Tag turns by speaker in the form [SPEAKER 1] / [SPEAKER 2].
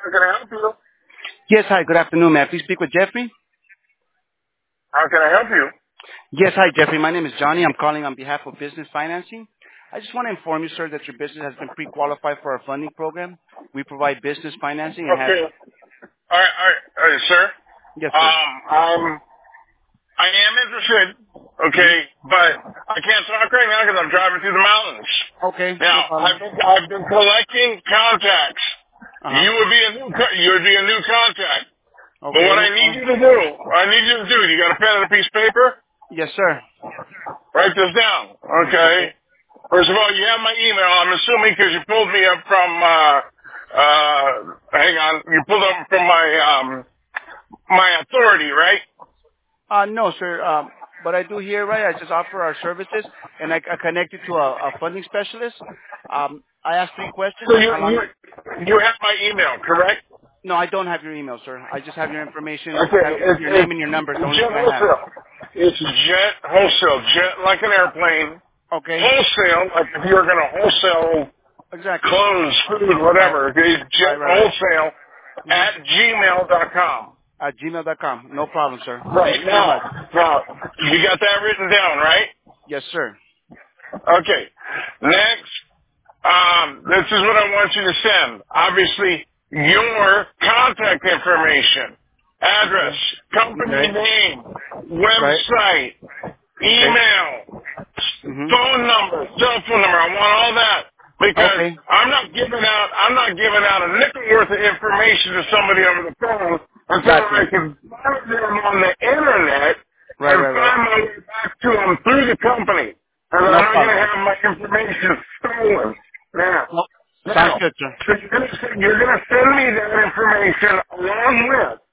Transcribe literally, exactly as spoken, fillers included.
[SPEAKER 1] How can I help you?
[SPEAKER 2] Yes, hi. Good afternoon. May I please speak with Jeffrey?
[SPEAKER 1] How can I help you?
[SPEAKER 2] Yes, hi, Jeffrey. My name is Johnny. I'm calling on behalf of Business Financing. I just want to inform you, sir, that your business has been pre-qualified for our funding program. We provide business financing and have...
[SPEAKER 1] Okay. All right, all right, all right, sir.
[SPEAKER 2] Yes, sir.
[SPEAKER 1] Um, um, I am interested, okay,
[SPEAKER 2] Mm-hmm.
[SPEAKER 1] but I can't talk right now because I'm driving through the mountains.
[SPEAKER 2] Okay,
[SPEAKER 1] Now,
[SPEAKER 2] no problem.
[SPEAKER 1] I've been, I've been collecting contacts.
[SPEAKER 2] Uh-huh.
[SPEAKER 1] You would be a new, co- you would be a new contact. But
[SPEAKER 2] Okay,
[SPEAKER 1] what
[SPEAKER 2] no
[SPEAKER 1] I need
[SPEAKER 2] problem.
[SPEAKER 1] you to do, what I need you to do, you got a pen and a piece of paper?
[SPEAKER 2] Yes, sir.
[SPEAKER 1] Write this down, okay?
[SPEAKER 2] Okay.
[SPEAKER 1] First of all, you have my email. I'm assuming because you pulled me up from, uh, uh, hang on, you pulled up from my, um, my authority, right?
[SPEAKER 2] Uh, no, sir. Um, but I do here, right? I just offer our services, and I, I connect you to a, a funding specialist. Um, I ask three questions.
[SPEAKER 1] So you,
[SPEAKER 2] How
[SPEAKER 1] you,
[SPEAKER 2] long...
[SPEAKER 1] you have my email, correct?
[SPEAKER 2] No, I don't have your email, sir. I just have your information.
[SPEAKER 1] Okay,
[SPEAKER 2] Have
[SPEAKER 1] it's,
[SPEAKER 2] your name and your number is the
[SPEAKER 1] it's
[SPEAKER 2] only
[SPEAKER 1] jet
[SPEAKER 2] thing I have.
[SPEAKER 1] wholesale. It's jet wholesale, jet like an airplane.
[SPEAKER 2] Okay.
[SPEAKER 1] Wholesale, like if you were going to wholesale
[SPEAKER 2] Exactly.
[SPEAKER 1] clothes, food,
[SPEAKER 2] Right.
[SPEAKER 1] whatever. Okay,
[SPEAKER 2] Right,
[SPEAKER 1] jet
[SPEAKER 2] right, right.
[SPEAKER 1] wholesale
[SPEAKER 2] Mm-hmm.
[SPEAKER 1] at gmail dot com.
[SPEAKER 2] At gmail dot com. No problem, sir. Thank
[SPEAKER 1] Right,
[SPEAKER 2] you very much.
[SPEAKER 1] now, now, you got that written down, right?
[SPEAKER 2] Yes, sir.
[SPEAKER 1] Okay. Next, um, this is what I want you to send. Obviously, your contact information, address,
[SPEAKER 2] Okay.
[SPEAKER 1] company
[SPEAKER 2] Okay.
[SPEAKER 1] name,
[SPEAKER 2] Right.
[SPEAKER 1] website,
[SPEAKER 2] Okay.
[SPEAKER 1] email,
[SPEAKER 2] Mhm.
[SPEAKER 1] phone number, cell phone number. I want all that because
[SPEAKER 2] Okay.
[SPEAKER 1] I'm not giving out. I'm not giving out a nickel worth of information to somebody over the phone until I
[SPEAKER 2] Gotcha.
[SPEAKER 1] can find them on the internet
[SPEAKER 2] Right,
[SPEAKER 1] and
[SPEAKER 2] right, right.
[SPEAKER 1] find my way back to them through the company. And I'm
[SPEAKER 2] No
[SPEAKER 1] not going
[SPEAKER 2] problem,
[SPEAKER 1] to
[SPEAKER 2] sir.
[SPEAKER 1] have my information stolen. Now,
[SPEAKER 2] No. Sounds
[SPEAKER 1] now,
[SPEAKER 2] good, sir.
[SPEAKER 1] so you're going to you're going to send me that information along with